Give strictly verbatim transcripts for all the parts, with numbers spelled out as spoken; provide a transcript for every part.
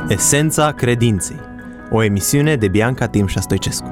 Esența credinței. O emisiune de Bianca Timșa Stoicescu.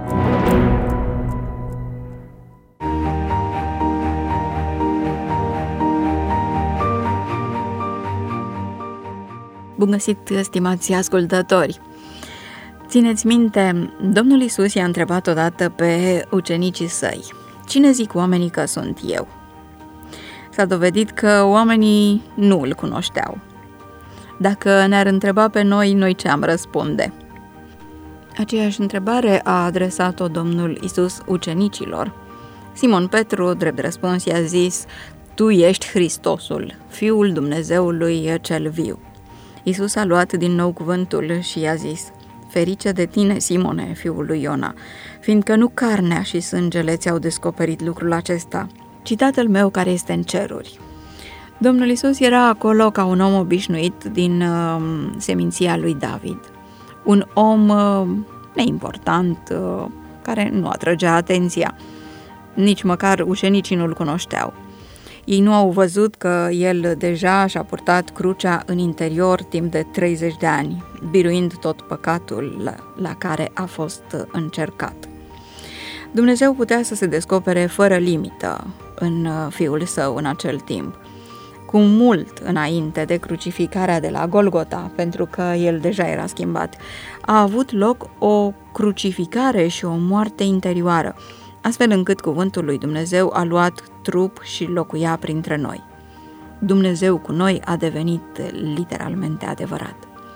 Bun găsit, stimați ascultători! Țineți minte, Domnul Iisus i-a întrebat odată pe ucenicii săi: cine zic oamenii că sunt eu? S-a dovedit că oamenii nu îl cunoșteau. Dacă ne-ar întreba pe noi, noi ce am răspunde? Aceeași întrebare a adresat-o Domnul Iisus ucenicilor. Simon Petru, drept răspuns, i-a zis: tu ești Hristosul, Fiul Dumnezeului cel viu. Iisus a luat din nou cuvântul și i-a zis: ferice de tine, Simone, fiul lui Iona, fiindcă nu carnea și sângele ți-au descoperit lucrul acesta, ci Tatăl meu care este în ceruri. Domnul Iisus era acolo ca un om obișnuit din uh, seminția lui David. Un om uh, neimportant, uh, care nu atrăgea atenția. Nici măcar ucenicii nu-l cunoșteau. Ei nu au văzut că el deja și-a purtat crucea în interior timp de treizeci de ani, biruind tot păcatul la, la care a fost încercat. Dumnezeu putea să se descopere fără limită în Fiul Său în acel timp, cu mult înainte de crucificarea de la Golgota, pentru că el deja era schimbat. A avut loc o crucificare și o moarte interioară, astfel încât cuvântul lui Dumnezeu a luat trup și locuia printre noi. Dumnezeu cu noi a devenit literalmente adevărat.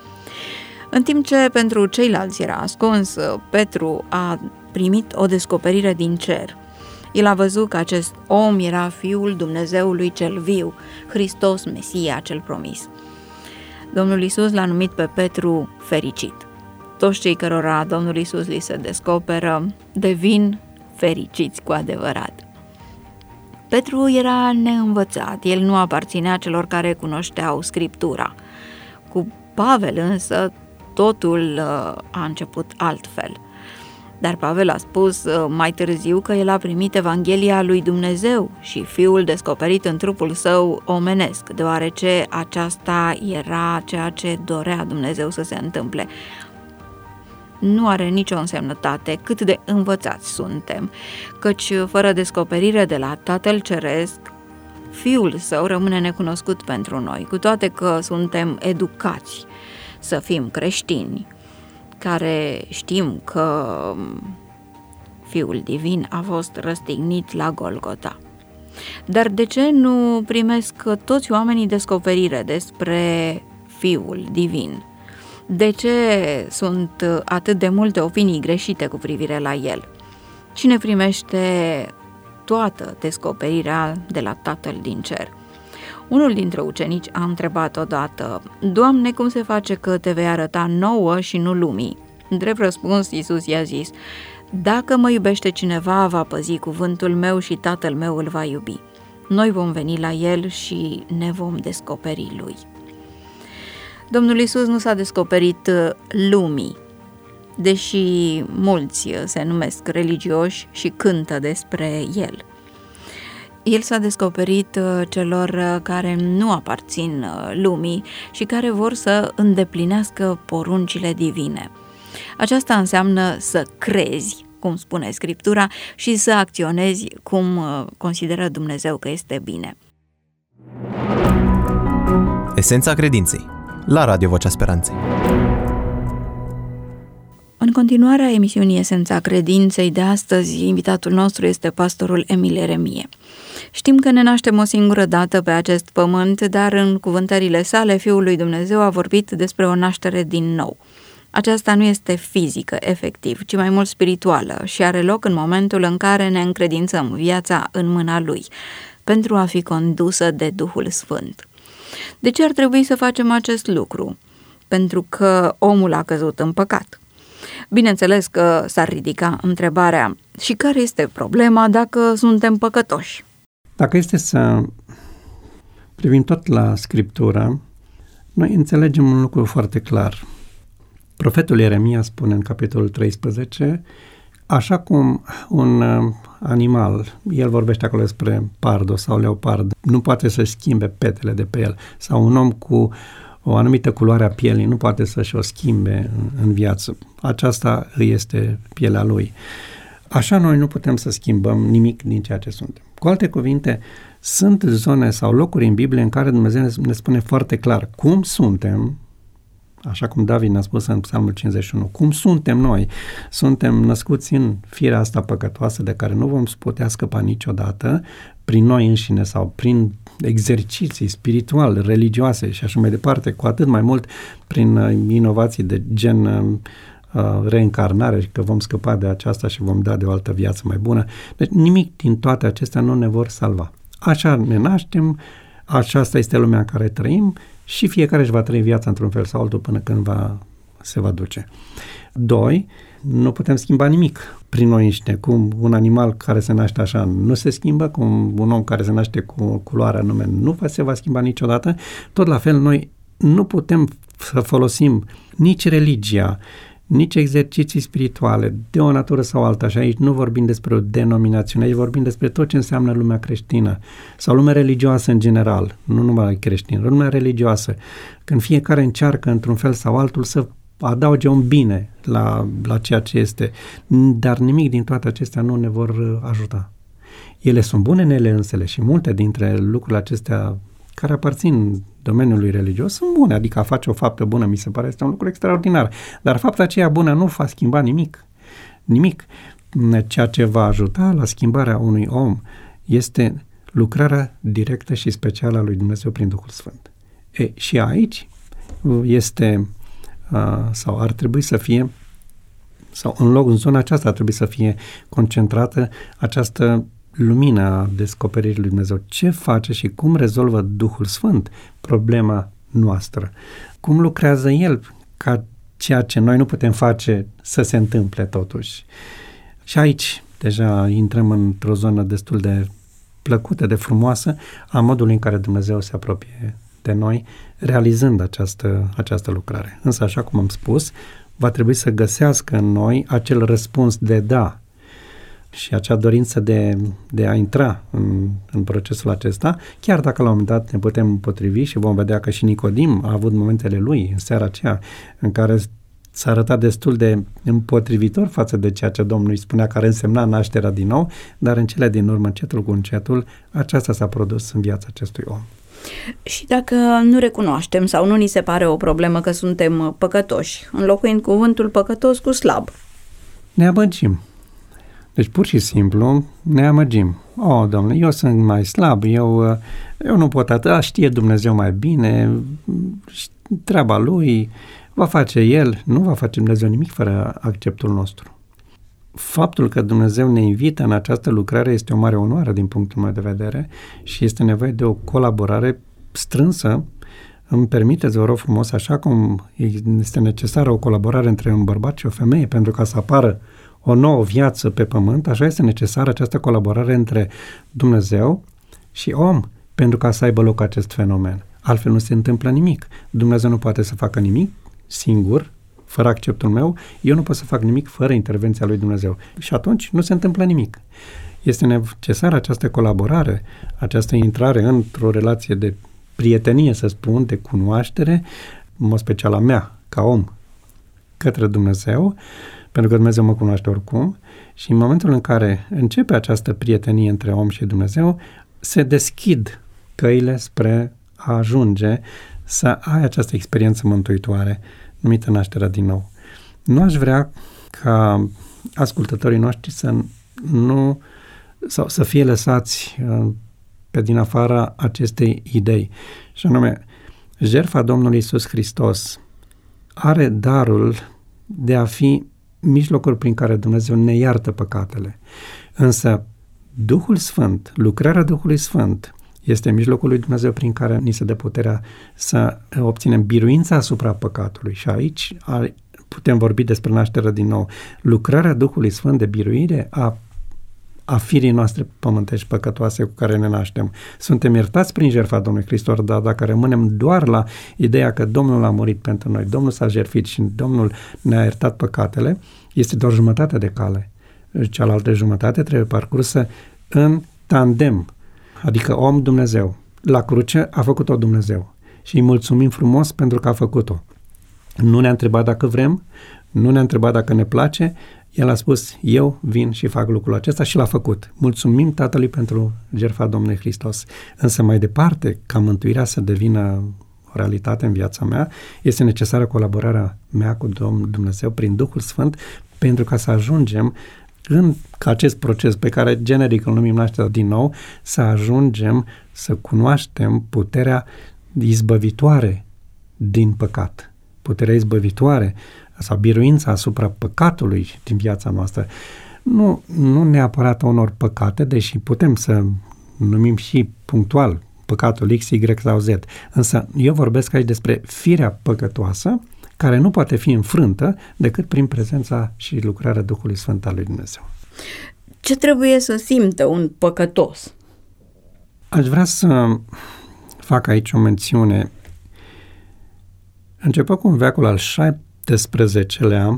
În timp ce pentru ceilalți era ascuns, Petru a primit o descoperire din cer. El a văzut că acest om era Fiul Dumnezeului cel viu, Hristos, Mesia cel promis. Domnul Iisus l-a numit pe Petru fericit. Toți cei cărora Domnul Iisus li se descoperă devin fericiți cu adevărat. Petru era neînvățat, el nu aparținea celor care cunoșteau Scriptura. Cu Pavel însă totul a început altfel. Dar Pavel a spus mai târziu că el a primit Evanghelia lui Dumnezeu și Fiul descoperit în trupul său omenesc, deoarece aceasta era ceea ce dorea Dumnezeu să se întâmple. Nu are nicio însemnătate cât de învățați suntem, căci fără descoperire de la Tatăl Ceresc, Fiul Său rămâne necunoscut pentru noi, cu toate că suntem educați să fim creștini, care știm că Fiul Divin a fost răstignit la Golgota. Dar de ce nu primesc toți oamenii descoperire despre Fiul Divin? De ce sunt atât de multe opinii greșite cu privire la el? Cine primește toată descoperirea de la Tatăl din cer? Unul dintre ucenici a întrebat odată: Doamne, cum se face că te vei arăta nouă și nu lumii? Drept răspuns, Iisus i-a zis: dacă mă iubește cineva, va păzi cuvântul meu și Tatăl meu îl va iubi. Noi vom veni la el și ne vom descoperi lui. Domnul Iisus nu s-a descoperit lumii, deși mulți se numesc religioși și cântă despre el. El s-a descoperit celor care nu aparțin lumii și care vor să îndeplinească poruncile divine. Aceasta înseamnă să crezi, cum spune Scriptura, și să acționezi cum consideră Dumnezeu că este bine. Esența credinței. La Radio Vocea Speranței. În continuarea emisiunii Esența Credinței de astăzi, invitatul nostru este pastorul Emil Ieremie. Știm că ne naștem o singură dată pe acest pământ, dar în cuvântările sale, Fiul lui Dumnezeu a vorbit despre o naștere din nou. Aceasta nu este fizică, efectiv, ci mai mult spirituală și are loc în momentul în care ne încredințăm viața în mâna Lui, pentru a fi condusă de Duhul Sfânt. De ce ar trebui să facem acest lucru? Pentru că omul a căzut în păcat. Bineînțeles că s-ar ridica întrebarea: și care este problema dacă suntem păcătoși? Dacă este să privim tot la Scriptură, noi înțelegem un lucru foarte clar. Profetul Ieremia spune în capitolul treisprezece: așa cum un animal, el vorbește acolo despre pardo sau leopard, nu poate să schimbe petele de pe el, sau un om cu o anumită culoare a pielii nu poate să-și o schimbe în, în viață. Aceasta îi este pielea lui. Așa noi nu putem să schimbăm nimic din ceea ce suntem. Cu alte cuvinte, sunt zone sau locuri în Biblie în care Dumnezeu ne spune foarte clar cum suntem, așa cum David ne-a spus în Psalmul cincizeci și unu, cum suntem noi. Suntem născuți în firea asta păcătoasă de care nu vom putea scăpa niciodată prin noi înșine sau prin exerciții spirituale, religioase și așa mai departe, cu atât mai mult prin inovații de gen uh, reîncarnare, că vom scăpa de aceasta și vom da de o altă viață mai bună. Deci nimic din toate acestea nu ne vor salva. Așa ne naștem, aceasta este lumea în care trăim și fiecare își va trăi viața într-un fel sau altul până când va, se va duce. Doi, nu putem schimba nimic prin noi înșine, cum un animal care se naște așa nu se schimbă, cum un om care se naște cu culoarea anume nu se va schimba niciodată. Tot la fel, noi nu putem să folosim nici religia, nici exerciții spirituale, de o natură sau alta, și aici nu vorbim despre o denominațiune, aici vorbim despre tot ce înseamnă lumea creștină sau lumea religioasă în general, nu numai creștină, lumea religioasă, când fiecare încearcă într-un fel sau altul să adauge un bine la, la ceea ce este, dar nimic din toate acestea nu ne vor ajuta. Ele sunt bune în ele însele și multe dintre lucrurile acestea care aparțin domeniului religios sunt bune, adică a face o faptă bună mi se pare este un lucru extraordinar, dar fapta aceea bună nu va schimba nimic. Nimic. Ceea ce va ajuta la schimbarea unui om este lucrarea directă și specială a lui Dumnezeu prin Duhul Sfânt. E, și aici este sau ar trebui să fie sau în loc, în zona aceasta ar trebui să fie concentrată această lumina descoperirii lui Dumnezeu. Ce face și cum rezolvă Duhul Sfânt problema noastră? Cum lucrează El ca ceea ce noi nu putem face să se întâmple totuși? Și aici deja intrăm într-o zonă destul de plăcută, de frumoasă, a modului în care Dumnezeu se apropie de noi, realizând această, această lucrare. Însă, așa cum am spus, va trebui să găsească în noi acel răspuns de da și acea dorință de, de a intra în, în procesul acesta, chiar dacă la un moment dat ne putem împotrivi și vom vedea că și Nicodim a avut momentele lui în seara aceea în care s-a arătat destul de împotrivitor față de ceea ce Domnul îi spunea, care însemna nașterea din nou, dar în cele din urmă, încetul cu încetul, aceasta s-a produs în viața acestui om. Și dacă nu recunoaștem sau nu ni se pare o problemă că suntem păcătoși, înlocuind cuvântul păcătos cu slab? Ne amăgim. Deci pur și simplu ne amăgim. O, Domnule, eu sunt mai slab, eu, eu nu pot atât, știe Dumnezeu mai bine, treaba Lui, va face El, nu va face Dumnezeu nimic fără acceptul nostru. Faptul că Dumnezeu ne invită în această lucrare este o mare onoare din punctul meu de vedere și este nevoie de o colaborare strânsă. Îmi permiteți, vă rog frumos, așa cum este necesară o colaborare între un bărbat și o femeie pentru ca să apară o nouă viață pe pământ, așa este necesară această colaborare între Dumnezeu și om pentru ca să aibă loc acest fenomen. Altfel nu se întâmplă nimic. Dumnezeu nu poate să facă nimic singur, fără acceptul meu, eu nu pot să fac nimic fără intervenția lui Dumnezeu. Și atunci nu se întâmplă nimic. Este necesară această colaborare, această intrare într-o relație de prietenie, să spun, de cunoaștere, în mod special a mea, ca om, către Dumnezeu, pentru că Dumnezeu mă cunoaște oricum, și în momentul în care începe această prietenie între om și Dumnezeu, se deschid căile spre a ajunge să ai această experiență mântuitoare numită nașterea din nou. Nu aș vrea ca ascultătorii noștri să nu sau să fie lăsați pe din afara acestei idei. Și anume, jertfa Domnului Iisus Hristos are darul de a fi mijlocul prin care Dumnezeu ne iartă păcatele. Însă Duhul Sfânt, lucrarea Duhului Sfânt, este mijlocul lui Dumnezeu prin care ni se dă puterea să obținem biruința asupra păcatului. Și aici putem vorbi despre nașterea din nou. Lucrarea Duhului Sfânt de biruire a, a firii noastre pământești păcătoase cu care ne naștem. Suntem iertați prin jertfa Domnului Hristos, dar dacă rămânem doar la ideea că Domnul a murit pentru noi, Domnul s-a jertfit și Domnul ne-a iertat păcatele, este doar jumătate de cale. Cealaltă jumătate trebuie parcursă în tandem, adică om Dumnezeu. La cruce a făcut-o Dumnezeu. și îi mulțumim frumos pentru că a făcut-o. Nu ne-a întrebat dacă vrem, nu ne-a întrebat dacă ne place, el a spus, eu vin și fac lucrul acesta și l-a făcut. Mulțumim Tatălui pentru jertfa Domnului Hristos. Însă mai departe, ca mântuirea să devină o realitate în viața mea, este necesară colaborarea mea cu Domnul Dumnezeu prin Duhul Sfânt, pentru ca să ajungem în acest proces pe care generic îl numim nașterea din nou, să ajungem să cunoaștem puterea izbăvitoare din păcat. Puterea izbăvitoare sau biruința asupra păcatului din viața noastră. Nu, nu neapărat unor păcate, deși putem să numim și punctual păcatul X, Y sau Z. Însă eu vorbesc aici despre firea păcătoasă care nu poate fi înfrântă decât prin prezența și lucrarea Duhului Sfânt al lui Dumnezeu. Ce trebuie să simtă un păcătos? Aș vrea să fac aici o mențiune. Începând cu în veacul al șaptesprezecelea,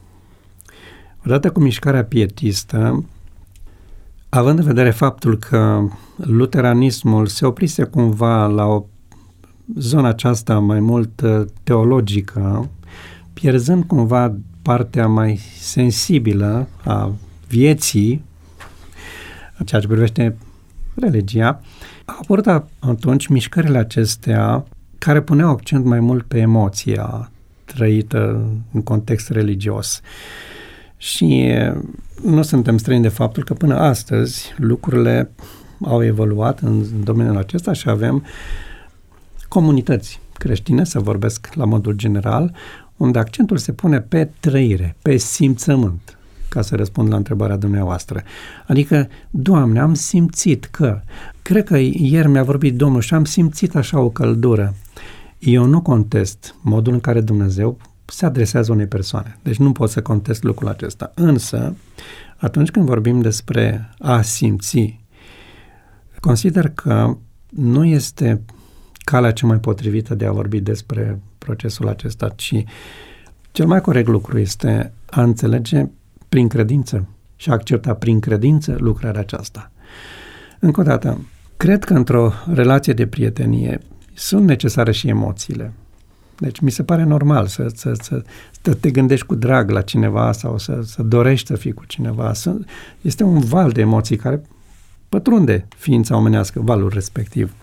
odată cu mișcarea pietistă, având în vedere faptul că luteranismul se oprise cumva la o zona aceasta mai mult teologică, pierzând cumva partea mai sensibilă a vieții, ceea ce privește religia, au apărut atunci mișcările acestea care puneau accent mai mult pe emoția trăită în context religios. Și nu suntem străini de faptul că până astăzi lucrurile au evoluat în domeniul acesta și avem comunități creștine, să vorbesc la modul general, unde accentul se pune pe trăire, pe simțământ, ca să răspund la întrebarea dumneavoastră. Adică, Doamne, am simțit că, cred că ieri mi-a vorbit Domnul și am simțit așa o căldură. Eu nu contest modul în care Dumnezeu se adresează unei persoane. Deci nu pot să contest lucrul acesta. Însă, atunci când vorbim despre a simți, consider că nu este calea cea mai potrivită de a vorbi despre procesul acesta, ci cel mai corect lucru este a înțelege prin credință și a accepta prin credință lucrarea aceasta. Încă o dată, cred că într-o relație de prietenie sunt necesare și emoțiile. Deci mi se pare normal să, să, să, să te gândești cu drag la cineva sau să, să dorești să fii cu cineva. Este un val de emoții care pătrunde ființa omenească, valul respectiv.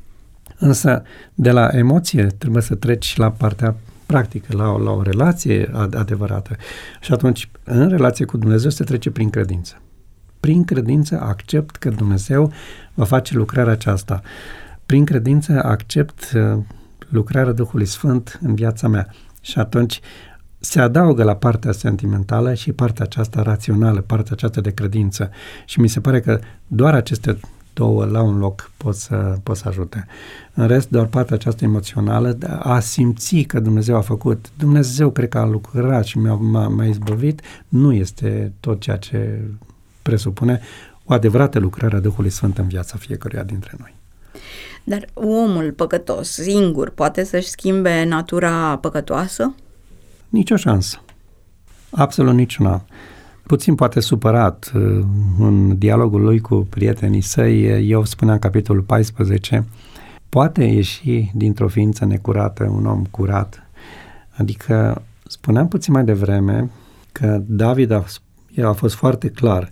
Însă de la emoție trebuie să treci la partea practică, la o, la o relație adevărată. Și atunci, în relație cu Dumnezeu, se trece prin credință. Prin credință accept că Dumnezeu va face lucrarea aceasta. Prin credință accept lucrarea Duhului Sfânt în viața mea. Și atunci se adaugă la partea sentimentală și partea aceasta rațională, partea aceasta de credință. Și mi se pare că doar aceste două la un loc pot să, pot să ajute. În rest, doar partea aceasta emoțională, a simți că Dumnezeu a făcut, Dumnezeu cred că a lucrat și mi-a, m-a, m-a izbăvit, nu este tot ceea ce presupune o adevărată lucrare a Duhului Sfânt în viața fiecăruia dintre noi. Dar omul păcătos, singur, poate să-și schimbe natura păcătoasă? Nici o șansă. Absolut niciuna. Puțin poate supărat în dialogul lui cu prietenii săi, eu spuneam capitolul paisprezece, poate ieși dintr-o ființă necurată un om curat. Adică spuneam puțin mai devreme că David a, el a fost foarte clar.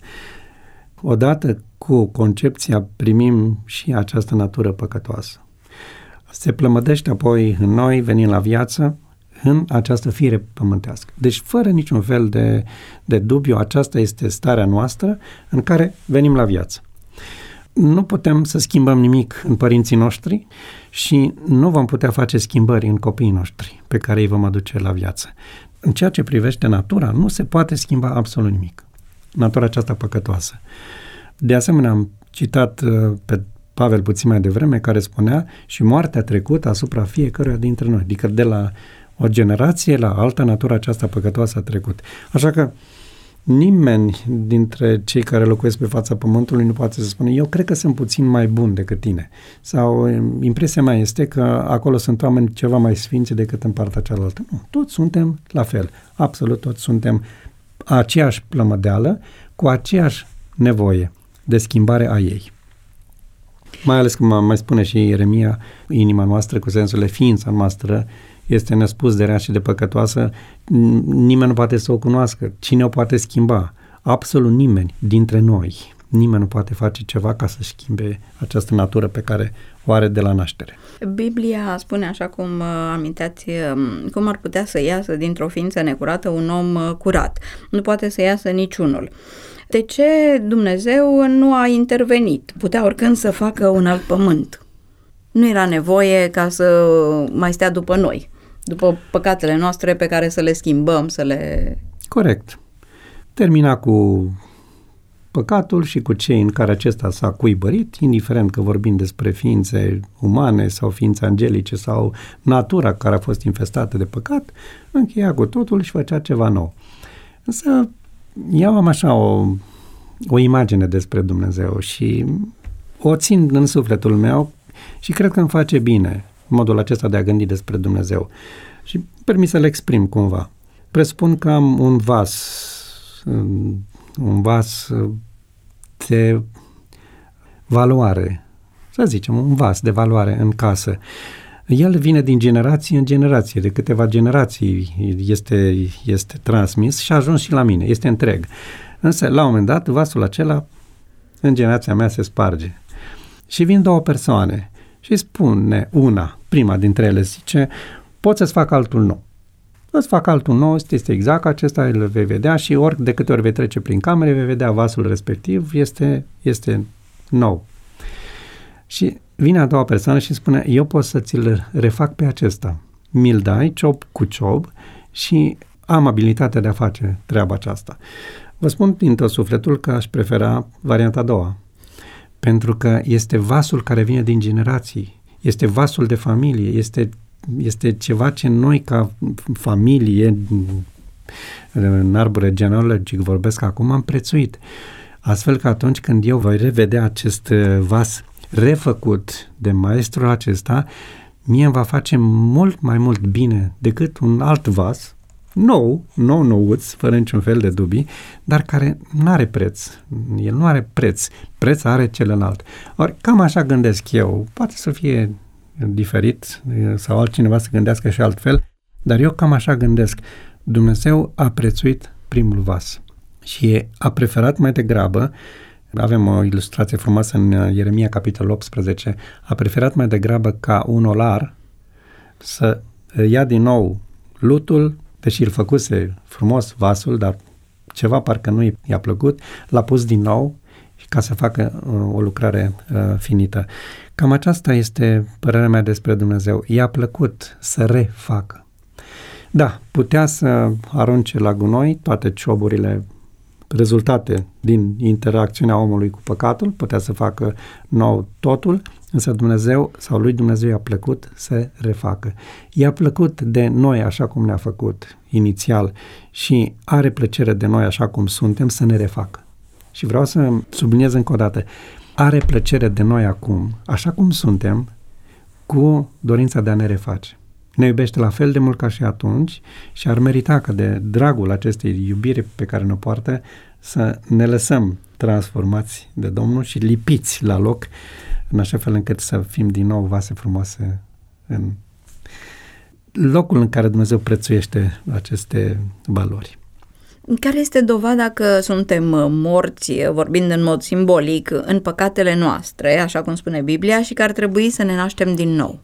Odată cu concepția primim și această natură păcătoasă. Se plămădește apoi în noi, venind la viață, în această fire pământească. Deci, fără niciun fel de, de dubiu, aceasta este starea noastră în care venim la viață. Nu putem să schimbăm nimic în părinții noștri și nu vom putea face schimbări în copiii noștri pe care îi vom aduce la viață. În ceea ce privește natura, nu se poate schimba absolut nimic. Natura aceasta păcătoasă. De asemenea, am citat pe Pavel puțin mai devreme, care spunea și moartea trecută asupra fiecăruia dintre noi. Adică de la o generație la alta, natura aceasta păcătoasă a trecut. Așa că nimeni dintre cei care locuiesc pe fața pământului nu poate să spună eu cred că sunt puțin mai bun decât tine. Sau impresia mea este că acolo sunt oameni ceva mai sfinți decât în partea cealaltă. Nu, toți suntem la fel. Absolut toți suntem aceeași plămădeală cu aceeași nevoie de schimbare a ei. Mai ales cum mai spune și Ieremia, inima noastră, cu sensul ființa noastră, este nespus de rea și de păcătoasă, nimeni nu poate să o cunoască. Cine o poate schimba? Absolut nimeni dintre noi. Nimeni nu poate face ceva ca să schimbe această natură pe care o are de la naștere. Biblia spune, așa cum aminteați, cum ar putea să iasă dintr-o ființă necurată un om curat. Nu poate să iasă niciunul. De ce Dumnezeu nu a intervenit? Putea oricând să facă un alt pământ. Nu era nevoie ca să mai stea după noi, după păcatele noastre pe care să le schimbăm, să le... Corect. Termina cu păcatul și cu cei în care acesta s-a cuibărit, indiferent că vorbim despre ființe umane sau ființe angelice sau natura care a fost infestată de păcat, încheia cu totul și făcea ceva nou. Însă eu am așa o, o imagine despre Dumnezeu și o țin în sufletul meu și cred că îmi face bine modul acesta de a gândi despre Dumnezeu. Și îmi permit să-l exprim cumva. Presupun că am un vas, un vas de valoare, să zicem, un vas de valoare în casă. El vine din generație în generație, de câteva generații este, este transmis și a ajuns și la mine, este întreg. Însă, la un moment dat, vasul acela în generația mea se sparge. Și vin două persoane și spune una, prima dintre ele zice, pot să-ți fac altul nou. Îți fac altul nou, este exact acesta, îl vei vedea și ori de câte ori vei trece prin camere, vei vedea vasul respectiv, este, este nou. Și vine a doua persoană și spune, eu pot să ți-l refac pe acesta. Mi-l dai ciop cu ciop și am abilitatea de a face treaba aceasta. Vă spun din tot sufletul că aș prefera varianta a doua, pentru că este vasul care vine din generații, este vasul de familie, este, este ceva ce noi ca familie, în arbore genealogic vorbesc acum, am prețuit. Astfel că atunci când eu voi revedea acest vas refăcut de maestrul acesta, mie îmi va face mult mai mult bine decât un alt vas, nou, nou nouț, fără niciun fel de dubii, dar care nu are preț. El nu are preț. Preț are celălalt. Ori cam așa gândesc eu. Poate să fie diferit sau altcineva să gândească și altfel, dar eu cam așa gândesc. Dumnezeu a prețuit primul vas și a preferat mai degrabă, avem o ilustrație frumoasă în Ieremia, capitolul optsprezece, a preferat mai degrabă ca un olar să ia din nou lutul, deși îl făcuse frumos vasul, dar ceva parcă nu i-a plăcut, l-a pus din nou ca să facă uh, o lucrare uh, finită. Cam aceasta este părerea mea despre Dumnezeu. I-a plăcut să refacă. Da, putea să arunce la gunoi toate cioburile rezultate din interacțiunea omului cu păcatul, putea să facă nou totul, însă Dumnezeu sau lui Dumnezeu i-a plăcut să refacă. I-a plăcut de noi așa cum ne-a făcut inițial și are plăcere de noi așa cum suntem să ne refacă. Și vreau să subliniez încă o dată, are plăcere de noi acum, așa cum suntem, cu dorința de a ne reface. Ne iubește la fel de mult ca și atunci și ar merita ca de dragul acestei iubiri pe care ne poartă să ne lăsăm transformați de Domnul și lipiți la loc în așa fel încât să fim din nou vase frumoase în locul în care Dumnezeu prețuiește aceste valori. Care este dovada că suntem morți, vorbind în mod simbolic, în păcatele noastre, așa cum spune Biblia, și că ar trebui să ne naștem din nou?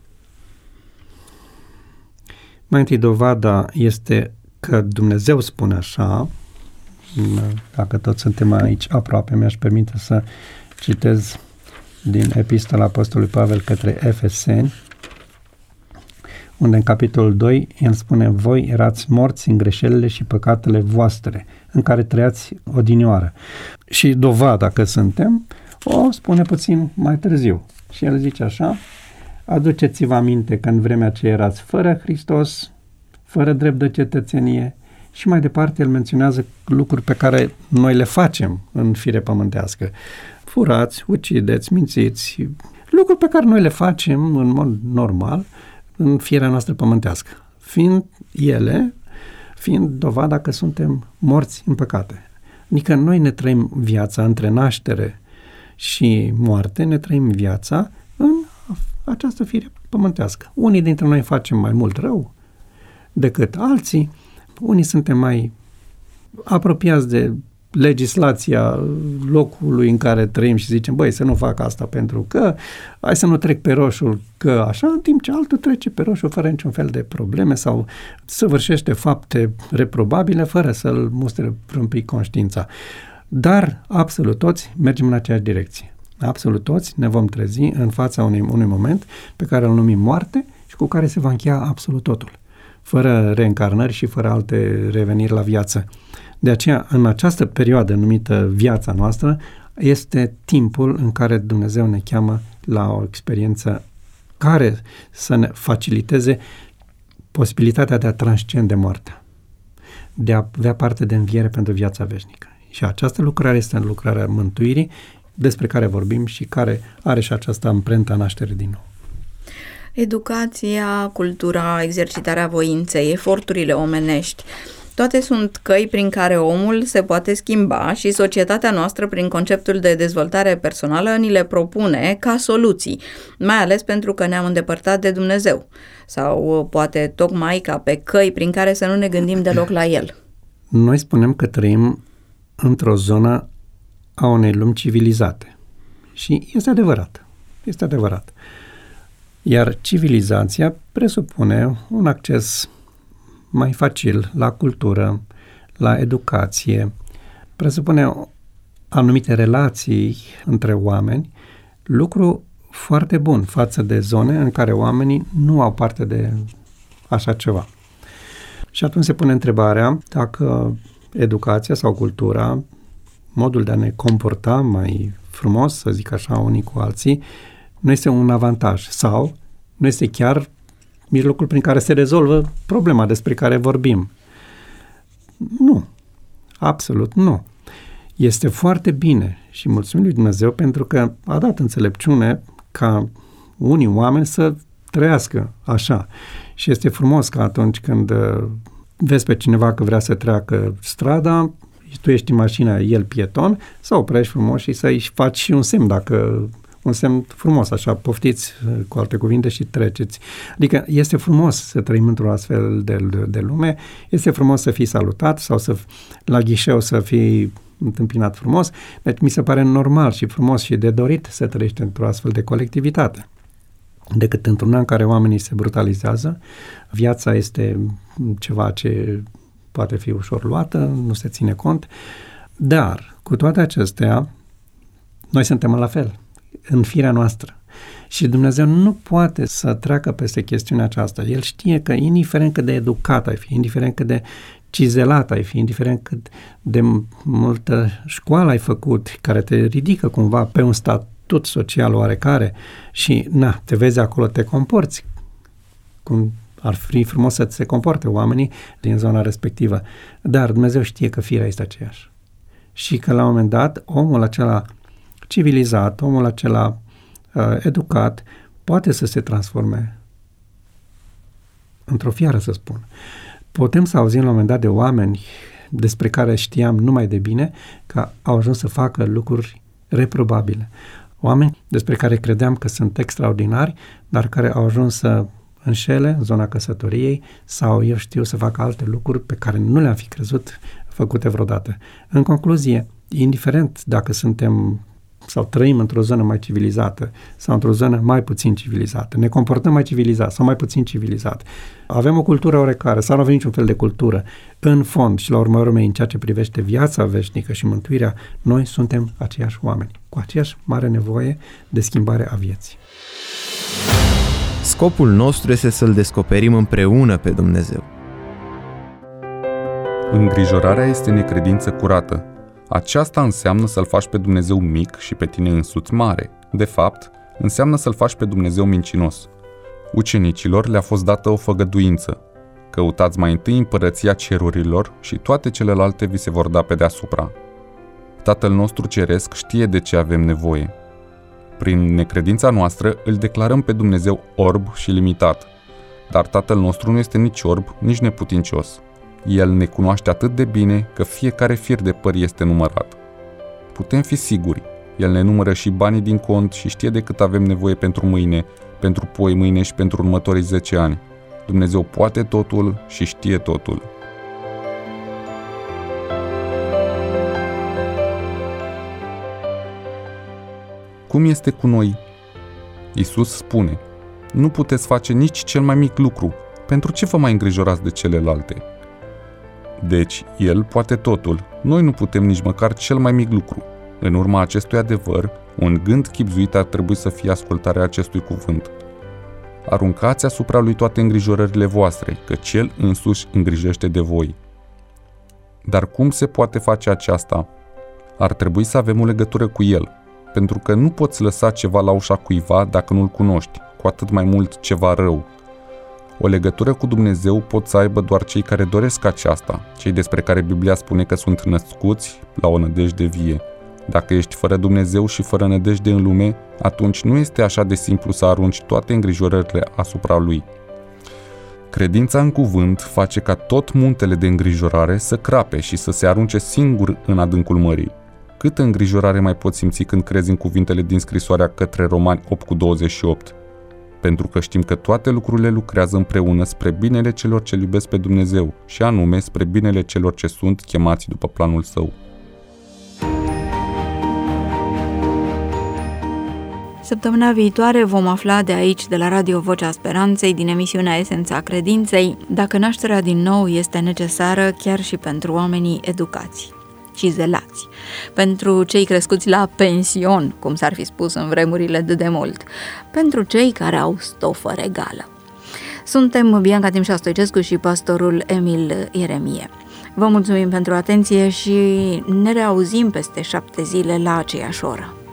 Mai întâi dovada este că Dumnezeu spune așa, dacă toți suntem aici aproape, mi-aș permite să citez din Epistola Apostolului Pavel către Efeseni, unde în capitolul doi el spune, voi erați morți în greșelile și păcatele voastre, în care trăiați odinioară. Și dovada că suntem, o spune puțin mai târziu. Și el zice așa, aduceți-vă aminte că în vremea ce erați fără Hristos, fără drept de cetățenie, și mai departe el menționează lucruri pe care noi le facem în fire pământească. Furați, ucideți, mințiți, lucruri pe care noi le facem în mod normal în firea noastră pământească. Fiind ele, fiind dovada că suntem morți în păcate. Adică noi ne trăim viața între naștere și moarte, ne trăim viața în această fire pământească. Unii dintre noi facem mai mult rău decât alții, unii suntem mai apropiați de legislația locului în care trăim și zicem, băi, să nu fac asta pentru că, hai să nu trec pe roșu, că așa, în timp ce altul trece pe roșu fără niciun fel de probleme sau săvârșește fapte reprobabile fără să-l mustre vreun pic conștiința. Dar absolut toți mergem în aceeași direcție. Absolut toți ne vom trezi în fața unui, unui moment pe care îl numim moarte și cu care se va încheia absolut totul, fără reîncarnări și fără alte reveniri la viață. De aceea, în această perioadă numită viața noastră, este timpul în care Dumnezeu ne cheamă la o experiență care să ne faciliteze posibilitatea de a transcende moartea, de a avea parte de înviere pentru viața veșnică. Și această lucrare este lucrarea mântuirii, despre care vorbim și care are și această amprentă a nașterii din nou. Educația, cultura, exercitarea voinței, eforturile omenești, toate sunt căi prin care omul se poate schimba și societatea noastră, prin conceptul de dezvoltare personală, ni le propune ca soluții, mai ales pentru că ne-am îndepărtat de Dumnezeu sau poate tocmai ca pe căi prin care să nu ne gândim deloc la El. Noi spunem că trăim într-o zonă a unei lumi civilizate și este adevărat, este adevărat. Iar civilizația presupune un acces mai facil la cultură, la educație, presupune anumite relații între oameni, lucru foarte bun față de zone în care oamenii nu au parte de așa ceva. Și atunci se pune întrebarea dacă educația sau cultura, modul de a ne comporta mai frumos, să zic așa, unii cu alții, nu este un avantaj sau nu este chiar mijlocul prin care se rezolvă problema despre care vorbim. Nu. Absolut nu. Este foarte bine și mulțumim lui Dumnezeu pentru că a dat înțelepciune ca unii oameni să trăiască așa. Și este frumos că atunci când vezi pe cineva că vrea să treacă strada, tu ești în mașină, el pieton, să oprești frumos și să-i faci și un semn, dacă un semn frumos, așa, poftiți, cu alte cuvinte, și treceți. Adică este frumos să trăim într-o astfel de, de, de lume, este frumos să fii salutat sau să la ghișeu să fii întâmpinat frumos, deci mi se pare normal și frumos și de dorit să trăiești într-o astfel de colectivitate, decât într-un an în care oamenii se brutalizează, viața este ceva ce poate fi ușor luată, nu se ține cont, dar cu toate acestea, noi suntem la fel, în firea noastră. Și Dumnezeu nu poate să treacă peste chestiunea aceasta. El știe că indiferent cât de educat ai fi, indiferent cât de cizelat ai fi, indiferent cât de multă școală ai făcut, care te ridică cumva pe un statut social oarecare și na, te vezi acolo, te comporți cum ar fi frumos să se comporte oamenii din zona respectivă. Dar Dumnezeu știe că firea este aceeași. Și că la un moment dat omul acela civilizat, omul acela uh, educat, poate să se transforme într-o fiară, să spun. Putem să auzim la un moment dat de oameni despre care știam numai de bine că au ajuns să facă lucruri reprobabile. Oameni despre care credeam că sunt extraordinari, dar care au ajuns să înșele în zona căsătoriei sau, eu știu, să facă alte lucruri pe care nu le-am fi crezut făcute vreodată. În concluzie, indiferent dacă suntem sau trăim într-o zonă mai civilizată sau într-o zonă mai puțin civilizată, ne comportăm mai civilizat sau mai puțin civilizat, avem o cultură oarecare sau nu avem niciun fel de cultură, în fond și la urmă urmei în ceea ce privește viața veșnică și mântuirea, noi suntem aceiași oameni, cu aceeași mare nevoie de schimbare a vieții. Scopul nostru este să-L descoperim împreună pe Dumnezeu. Îngrijorarea este necredință curată. Aceasta înseamnă să-L faci pe Dumnezeu mic și pe tine însuți mare. De fapt, înseamnă să-L faci pe Dumnezeu mincinos. Ucenicilor le-a fost dată o făgăduință. Căutați mai întâi împărăția cerurilor și toate celelalte vi se vor da pe deasupra. Tatăl nostru ceresc știe de ce avem nevoie. Prin necredința noastră îl declarăm pe Dumnezeu orb și limitat. Dar Tatăl nostru nu este nici orb, nici neputincios. El ne cunoaște atât de bine că fiecare fir de păr este numărat. Putem fi siguri, El ne numără și banii din cont și știe de cât avem nevoie pentru mâine, pentru poi mâine și pentru următorii zece ani. Dumnezeu poate totul și știe totul. Cum este cu noi? Iisus spune: nu puteți face nici cel mai mic lucru. Pentru ce vă mai îngrijorați de celelalte? Deci, El poate totul. Noi nu putem nici măcar cel mai mic lucru. În urma acestui adevăr, un gând chibzuit ar trebui să fie ascultarea acestui cuvânt. Aruncați asupra Lui toate îngrijorările voastre, căci El însuși îngrijește de voi. Dar cum se poate face aceasta? Ar trebui să avem o legătură cu El, pentru că nu poți lăsa ceva la ușa cuiva dacă nu-L cunoști, cu atât mai mult ceva rău. O legătură cu Dumnezeu pot să aibă doar cei care doresc aceasta, cei despre care Biblia spune că sunt născuți la o nădejde vie. Dacă ești fără Dumnezeu și fără nădejde în lume, atunci nu este așa de simplu să arunci toate îngrijorările asupra Lui. Credința în cuvânt face ca tot muntele de îngrijorare să crape și să se arunce singur în adâncul mării. Câtă îngrijorare mai poți simți când crezi în cuvintele din scrisoarea către Romani opt cu douăzeci și opt? Pentru că știm că toate lucrurile lucrează împreună spre binele celor ce iubesc pe Dumnezeu, și anume spre binele celor ce sunt chemați după planul Său. Săptămâna viitoare vom afla de aici, de la Radio Vocea Speranței, din emisiunea Esența Credinței, dacă nașterea din nou este necesară chiar și pentru oamenii educați și zelați, pentru cei crescuți la pension, cum s-ar fi spus în vremurile de demult, pentru cei care au stofă regală. Suntem Bianca Timșa Stoicescu și pastorul Emil Ieremie. Vă mulțumim pentru atenție și ne reauzim peste șapte zile la aceeași oră.